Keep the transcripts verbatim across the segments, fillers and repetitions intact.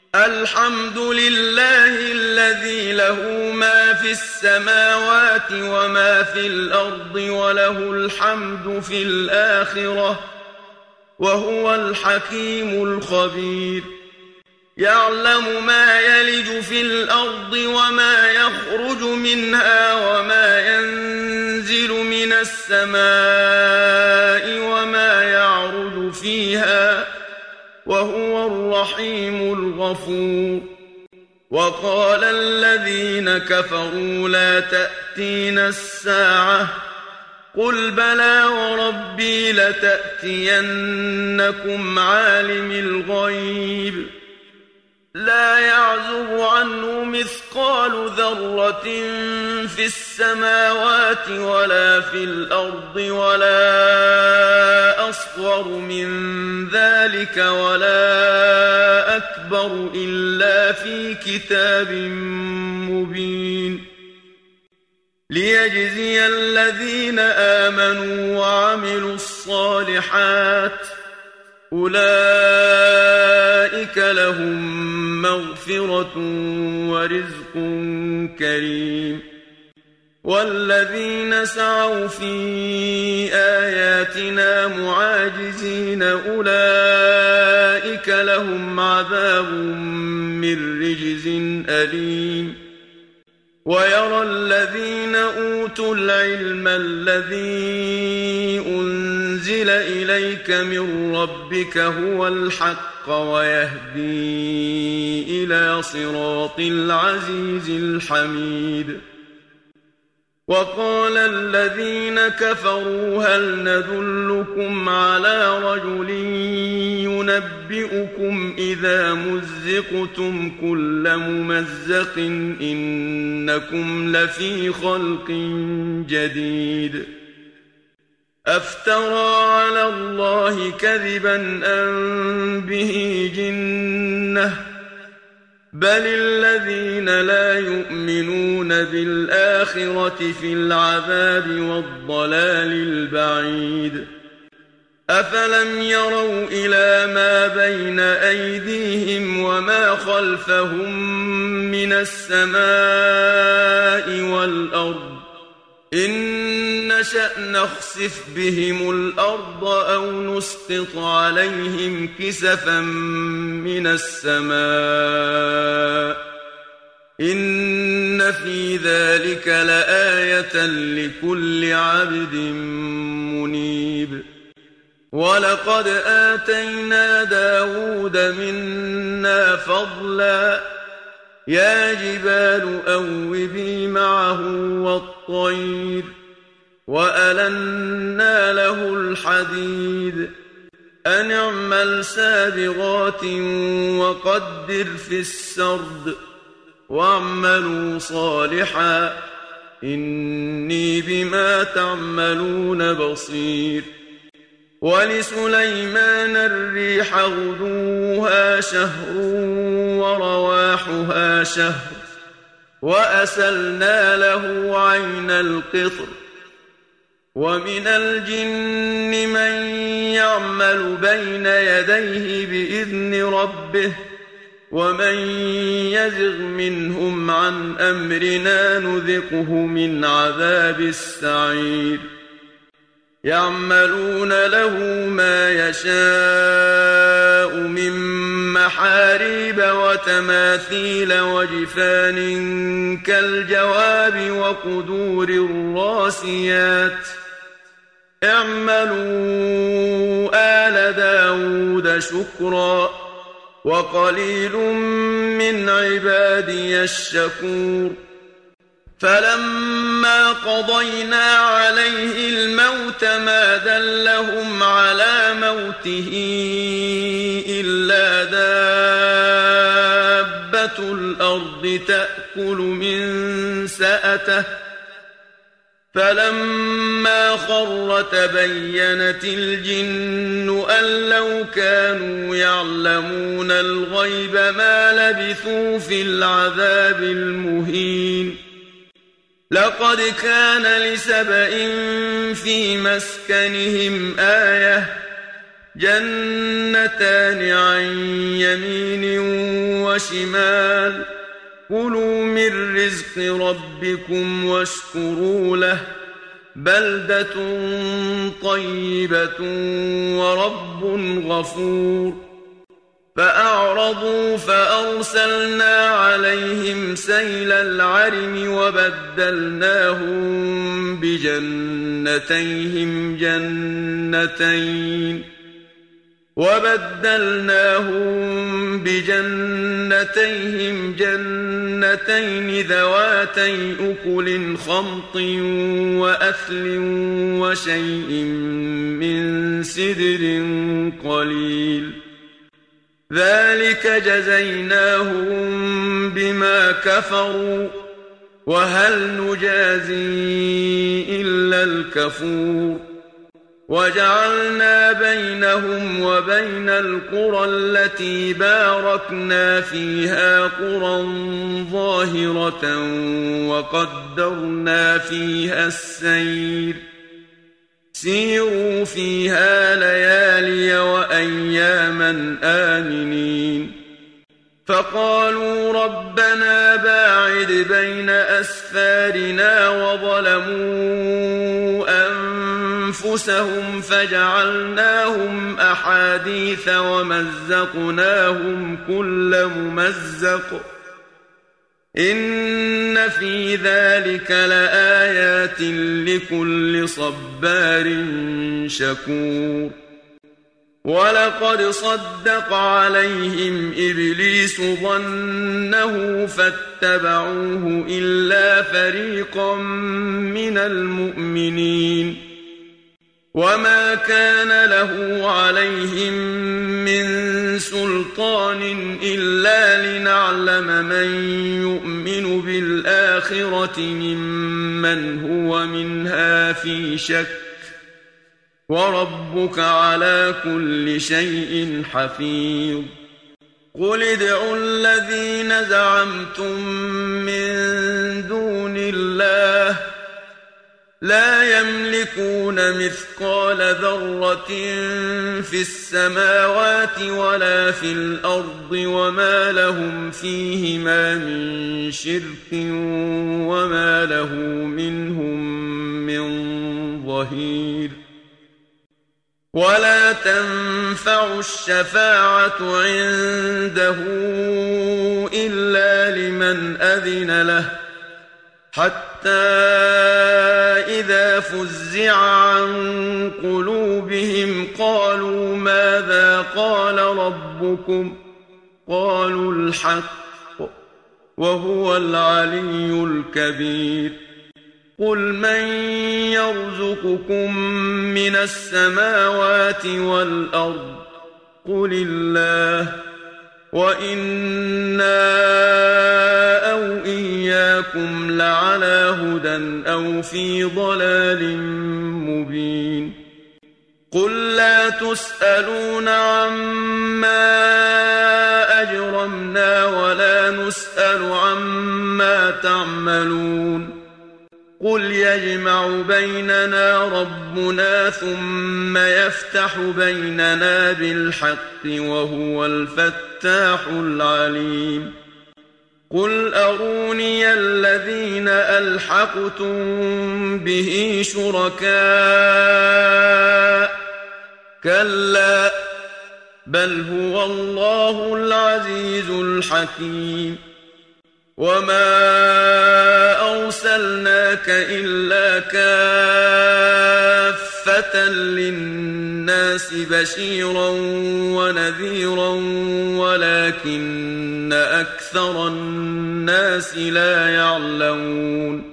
الحمد لله الذي له ما في السماوات وما في الأرض وله الحمد في الآخرة وهو الحكيم الخبير. يعلم ما يلج في الأرض وما يخرج منها وما ينزل من السماء وما يعرج فيها وهو الرحيم الغفور. وقال الذين كفروا لا تأتينا الساعة قل بلى وربي لتأتينكم عالم الغيب لا يعزب عنه مثقال ذرة في السماوات ولا في الأرض ولا أصغر من ذلك ولا أكبر إلا في كتاب مبين. ليجزي الذين آمنوا وعملوا الصالحات أولئك لهم مغفرة ورزق كريم. والذين سعوا في آياتنا معاجزين أولئك لهم عذاب من رجز أليم. ويرى الذين أوتوا العلم الذي أنزل إليك من ربك هو الحق ويهدي إلى صراط العزيز الحميد. وقال الذين كفروا هل ندلكم على رجل ينبئكم إذا مزقتم كل ممزق إنكم لفي خلق جديد. أفترى على الله كذبا أم به جنة بل الذين لا يؤمنون بالآخرة في العذاب والضلال البعيد. أفلم يروا إلى ما بين أيديهم وما خلفهم من السماء والأرض إن نشأ نخسف بهم الأرض أو نسقط عليهم كسفا من السماء إن في ذلك لآية لكل عبد منيب. ولقد آتينا داود منا فضلا يا جبال أوبي معه والطير وألنا له الحديد أن اعمل سابغات وقدر في السرد واعملوا صالحا إني بما تعملون بصير. ولسليمان الريح غدوها شهر ورواحها شهر وأسلنا له عين القطر. ومن الجن من يعمل بين يديه بإذن ربه ومن يزغ منهم عن أمرنا نذقه من عذاب السعير. يعملون له ما يشاء من محاريب وتماثيل وجفان كالجواب وقدور الراسيات اعملوا آل داود شكرا وقليل من عبادي الشكور. فلما قضينا عليه الموت ما دلهم على موته إلا دابة الأرض تأكل من سأته فلما خر تبينت الجن أن لو كانوا يعلمون الغيب ما لبثوا في العذاب المهين. لقد كان لسبإ في مسكنهم آية جنتان عن يمين وشمال كلوا من رزق ربكم واشكروا له بلدة طيبة ورب غفور فأعرضوا فأرسلنا عليهم سيل العرم وبدلناهم بجنتيهم جنتين وبدلناهم بجنتيهم جنتين ذواتي أكل خمط وأثل وشيء من سدر قليل ذلك جزيناهم بما كفروا وهل نجازي إلا الكفور وجعلنا بينهم وبين القرى التي باركنا فيها قرى ظاهرة وقدرنا فيها السير سيروا فيها ليالي وأياما آمنين فقالوا ربنا باعد بين أسفارنا وظلموا أنفسهم فجعلناهم أحاديث ومزقناهم كل ممزق إن في ذلك لآيات لكل صبار شكور ولقد صدق عليهم إبليس ظنه فاتبعوه إلا فريقا من المؤمنين وما كان له عليهم من سلطان إلا لنعلم من يؤمن بالآخرة ممن هو منها في شك وربك على كل شيء حفيظ قل ادعوا الذين زعمتم من دون الله لا يملكون مثقال ذرة في السماوات ولا في الأرض وما لهم فيهما من شرك وما له منهم من ظهير ولا تنفع الشفاعة عنده إلا لمن أذن له حتى إذا فزع عن قلوبهم قالوا ماذا قال ربكم قالوا الحق وهو العلي الكبير قل من يرزقكم من السماوات والأرض قل الله وإنا أو إياكم لعلى هدى أو في ضلال مبين قل لا تسألون عما أجرمنا ولا نسأل عما تعملون قل يجمع بيننا ربنا ثم يفتح بيننا بالحق وهو الفتاح العليم قل أروني الذين ألحقتم به شركاء كلا بل هو الله العزيز الحكيم وما أرسلناك إلا كافة للناس بشيرا ونذيرا ولكن أكثر الناس لا يعلمون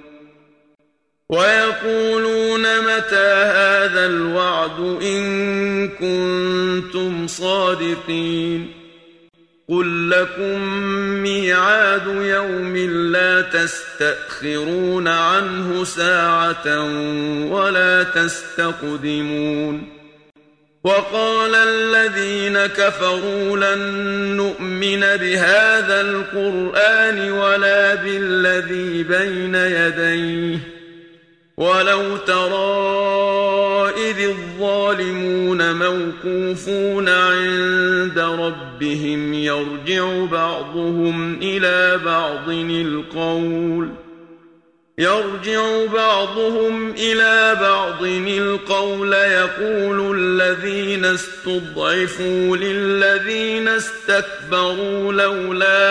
ويقولون متى هذا الوعد إن كنتم صادقين قل لكم ميعاد يوم لا تستأخرون عنه ساعة ولا تستقدمون وقال الذين كفروا لن نؤمن بهذا القرآن ولا بالذي بين يديه ولو ترى إذ الظالمون موقوفون عند ربهم يرجع بعضهم إلى بعض القول يرجع بعضهم إلى بعض القول يقول الذين استضعفوا للذين استكبروا لولا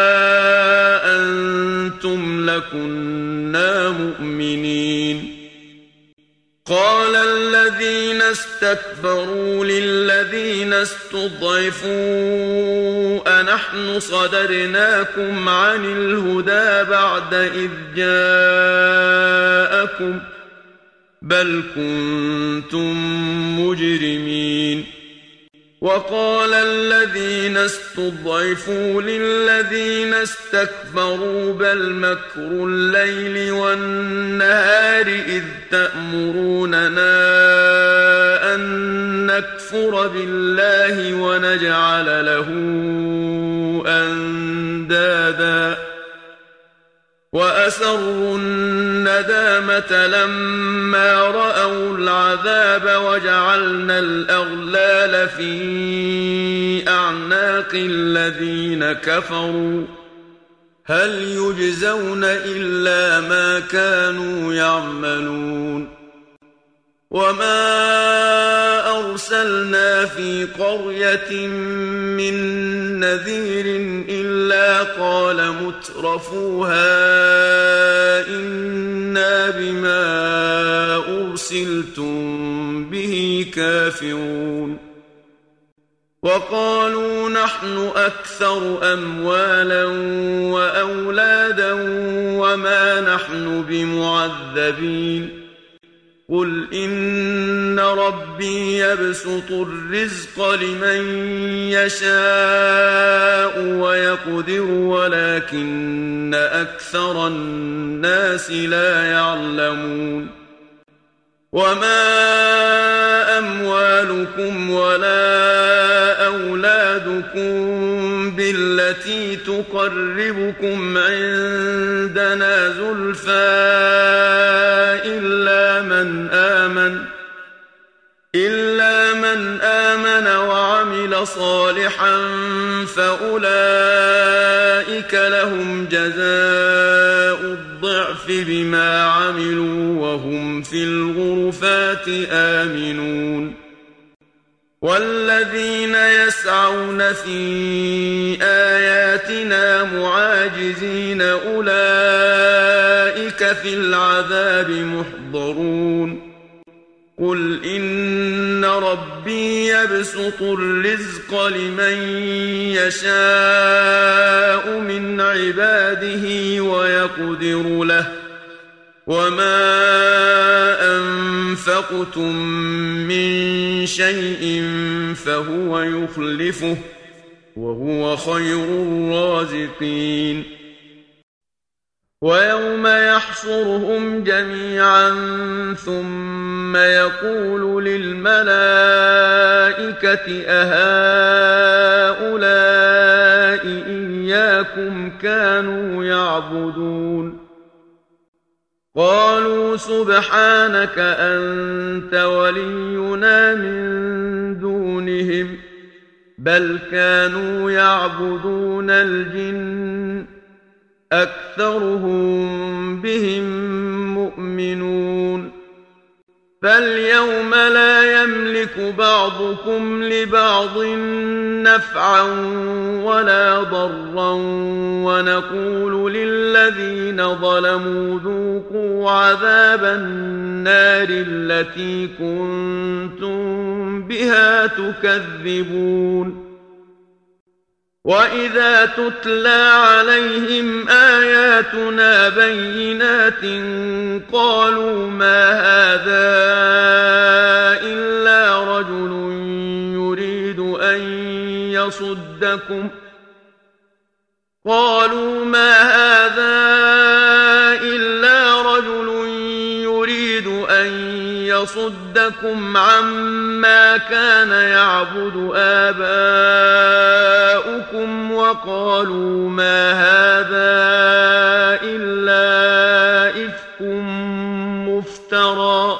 أنتم لكنا مؤمنين قال الذين استكبروا للذين استضعفوا أنحن صدرناكم عن الهدى بعد إذ جاءكم بل كنتم مجرمين وقال الذين استضعفوا للذين استكبروا بل مكر الليل والنهار إذ تأمروننا أن نكفر بالله ونجعل له أندادا وأسروا الندامة لما رأوا العذاب وجعلنا الأغلال في أعناق الذين كفروا هل يجزون إلا ما كانوا يعملون وما أرسلنا في قرية من نذير إلا قال مترفوها إنا بما أرسلتم به كافرون وقالوا نحن أكثر أموالا وأولادا وما نحن بمعذبين قل إن ربي يبسط الرزق لمن يشاء ويقدر ولكن أكثر الناس لا يعلمون وما أموالكم ولا أولادكم بالتي تقربكم عندنا زلفى إلا من آمن إلا من آمن وعمل صالحا فأولئك لهم جزاء الضعف بما عملوا وهم في الغرفات آمنون والذين يسعون في آياتنا معاجزين أولئك في العذاب محضرون قل إن ربي يبسط الرزق لمن يشاء من عباده ويقدر له وما أنفقتم من شيء فهو يخلفه وهو خير الرازقين ويوم يحشرهم جميعا ثم يقول للملائكة أهؤلاء إياكم كانوا يعبدون قالوا سبحانك أنت ولينا من دونهم بل كانوا يعبدون الجن أكثرهم بهم مؤمنون فاليوم لا يملك بعضكم لبعض نفعا ولا ضرا ونقول للذين ظلموا ذوقوا عذاب النار التي كنتم بها تكذبون وإذا تتلى عليهم آياتنا بينات قالوا ما هذا إلا رجل يريد أن يصدكم قالوا ما هذا إلا رجل يريد أن يصدكم عما كان يعبد آباؤكم وقالوا ما هذا إلا إفك مفترى مفترى.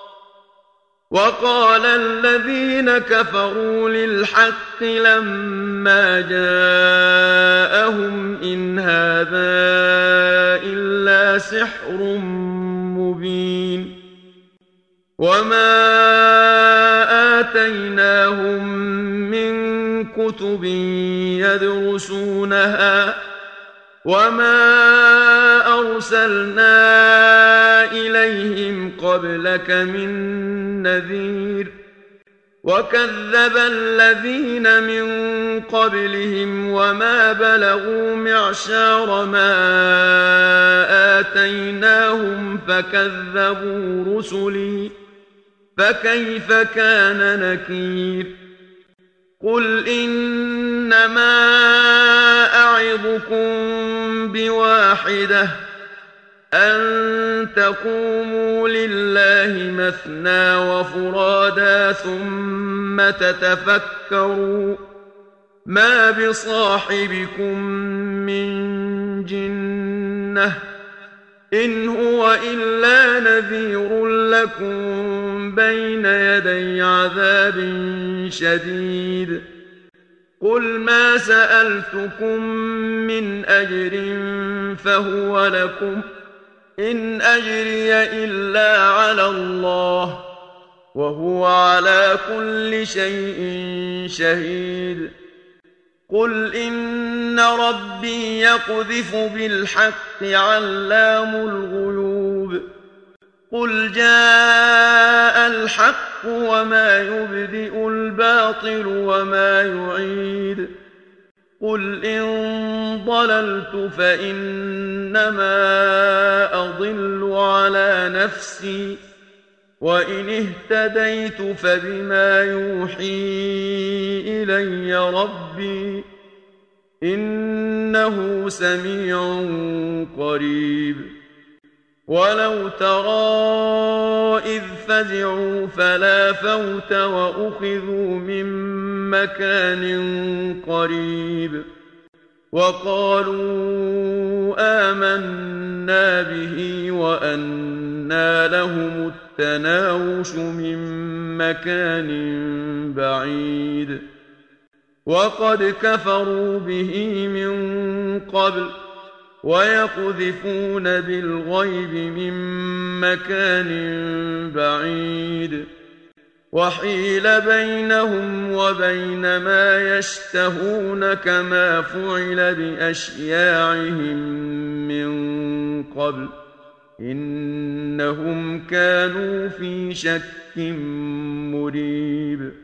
وقال الذين كفروا للحق لما جاءهم إن هذا إلا سحر مبين. وما آتيناهم من كتب يدرسونها وما أرسلنا إليهم قبلك من نذير. وكذب الذين من قبلهم وما بلغوا معشار ما آتيناهم فكذبوا رسلي فكيف كان نكير. قل إنما أعظكم بواحدة أن تقوموا لله مثنى وفرادا ثم تتفكروا ما بصاحبكم من جنة إن هو إلا نذير لكم بين يدي عذاب شديد. قل ما سألتكم من أجر فهو لكم إن أجري إلا على الله وهو على كل شيء شهيد. قل إن ربي يقذف بالحق علام الغيوب. قل جاء الحق وما يبدئ الباطل وما يعيد. قل إن ضللت فإنما أضل على نفسي وإن اهتديت فبما يوحي إلي ربي إنه سميع قريب. ولو ترى إذ فزعوا فلا فوت وأخذوا من مكان قريب وقالوا آمنا به وأنى لهم التناوش من مكان بعيد. وقد كفروا به من قبل ويقذفون بالغيب من مكان بعيد. وحيل بينهم وبين ما يشتهون كما فعل بأشياعهم من قبل إنهم كانوا في شك مريب.